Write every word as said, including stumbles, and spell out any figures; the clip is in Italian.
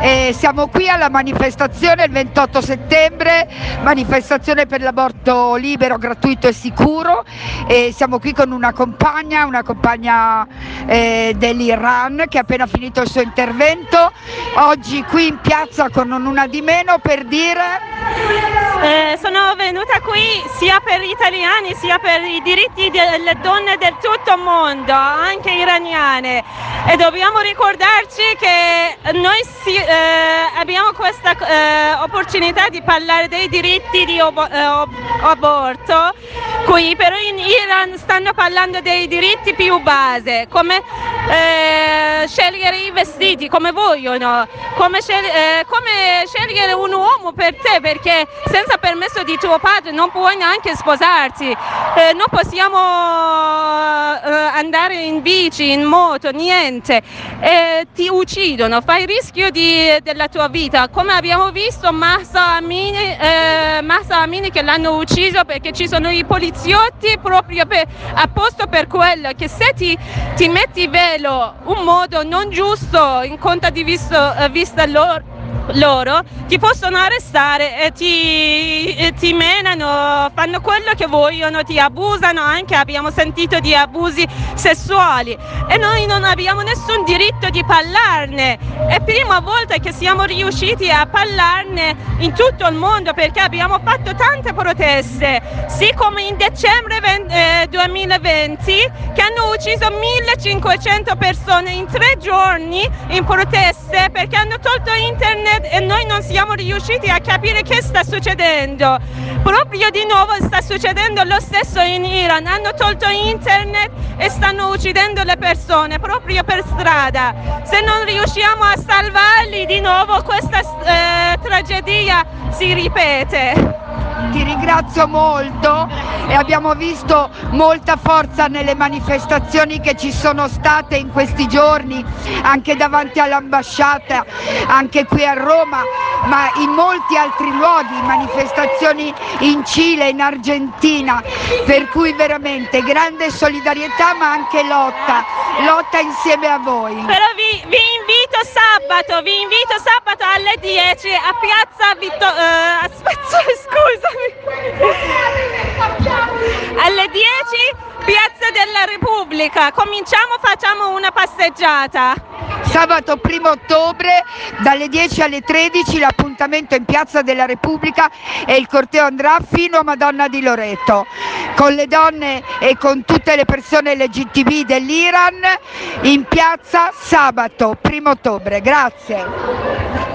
E siamo qui alla manifestazione il ventotto settembre, manifestazione per l'aborto libero, gratuito e sicuro, e siamo qui con una compagna, una compagna eh, dell'Iran che ha appena finito il suo intervento, oggi qui in piazza con una di meno per dire... Eh, sono venuta qui sia per gli italiani sia per i diritti delle donne del tutto il mondo, anche iraniane, e dobbiamo ricordarci che noi si, eh, abbiamo questa eh, opportunità di parlare dei diritti di ob- eh, ob- aborto qui, però in Iran stanno parlando dei diritti più base, come eh, scegliere i vestiti come vogliono, come, scel- eh, come scegliere un uomo per te, perché senza permesso di tuo padre non puoi neanche sposarti, eh, non possiamo eh, andare in bici, in moto, niente, eh, ti uccidono, fai il rischio di, della tua vita, come abbiamo visto Mahsa Amini, eh, Mahsa Amini che l'hanno ucciso perché ci sono i poliziotti proprio per, apposta per quello, che se ti, ti metti velo un modo non giusto in conto di visto, eh, vista loro loro ti possono arrestare e ti, e ti menano, fanno quello che vogliono, ti abusano, anche abbiamo sentito di abusi sessuali e noi non abbiamo nessun diritto di parlarne. È prima volta che siamo riusciti a parlarne in tutto il mondo, perché abbiamo fatto tante proteste, sì, come in dicembre duemilaventi che hanno ucciso millecinquecento persone in tre giorni in proteste perché hanno tolto internet e noi non siamo riusciti a capire che sta succedendo. Proprio di nuovo sta succedendo lo stesso in Iran, hanno tolto internet e stanno uccidendo le persone proprio per strada. Se non riusciamo a salvarli di nuovo questa eh, tragedia si ripete. Ti ringrazio molto e abbiamo visto molta forza nelle manifestazioni che ci sono state in questi giorni, anche davanti all'ambasciata, anche qui a Roma, ma in molti altri luoghi, manifestazioni in Cile, in Argentina, per cui veramente grande solidarietà ma anche lotta, lotta insieme a voi. Però vi, vi invito sabato, vi invito sabato alle dieci a Piazza Vittorio, eh, aspetta, scusami, alle dieci Piazza della Repubblica, cominciamo, facciamo una passeggiata. Sabato primo ottobre dalle dieci alle tredici l'appuntamento in Piazza della Repubblica e il corteo andrà fino a Madonna di Loreto, con le donne e con tutte le persone L G T B dell'Iran in piazza sabato primo ottobre. Grazie.